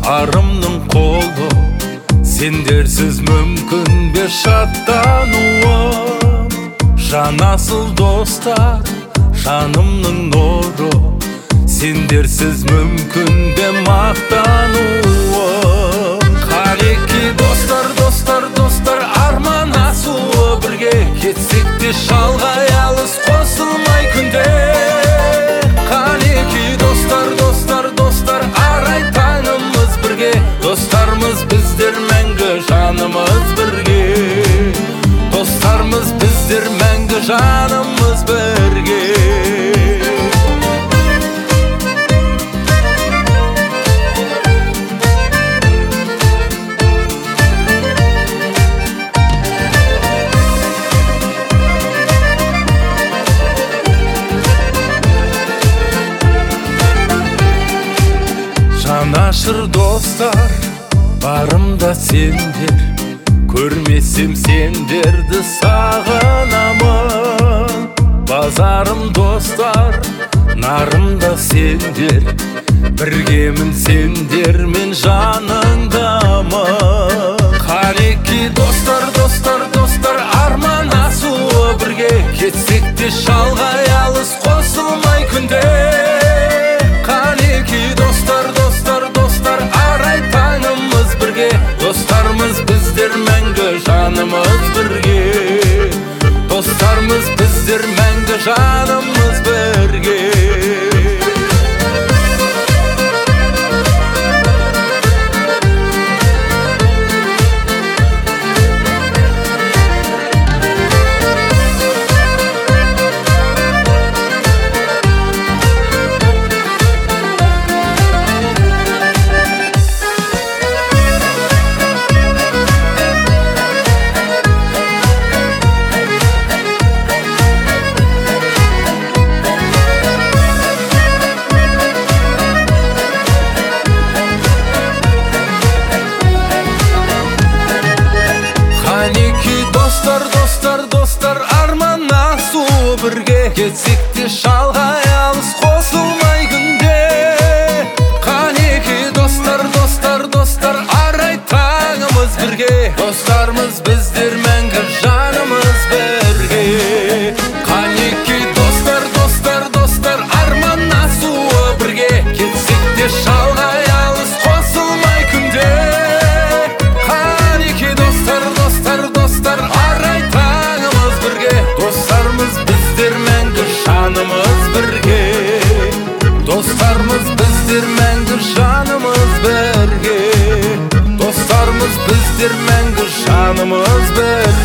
арымның қолы, сендерсіз мүмкін бе шаттануым. Жанасыл достар, жанымның нұры, сендерсіз мүмкін бе мақтануым. Қанеки достар, достар, достар, арманасуы бірге, кетсек те шалғай алыс қосылмай күнде. Қанеки достар, достар, достар, арай таңымыз бірге, достармыз біздер мәңгі жанымыз бірге. Достармыз біздер мәңгі жанымыз бірге. Жанашыр достар, барымда сендер, көрмесем сендерді сағынамын. Базарым достар, нарымда сендер, біргемін сендермен жаныңдамын. Қанеки достар, достар, достар, арманасуы бірге, кетсек те шалғай алыс қосылмай күнде. Қанеки достар, достар, достар, арай таңымыз бірге, достармыз біздер мәңгі жанымыз бірге. Достармыз біздер мәңгі жанымыз бірге. Қанеки достар, достар, достар, арманасуы бірге, кетсек те шалғай алыс қосылмай күнде. Қанеки достар, достар, достар, арай таңымыз бірге, достармыз біздер мәңгі жанымыз бірге. Қанеки достар, достар, достар, арманасуы бірге, кетсек те шалғай алыс қосылмай күнде. Қанеки достар, достар, достар, арай таңымыз бірге, достармыз біздер мәңгі жанымыз бірге. Достармыз біздер мәңгі жанымыз бірге. Достармыз біздер мәңгі жанымыз бірге.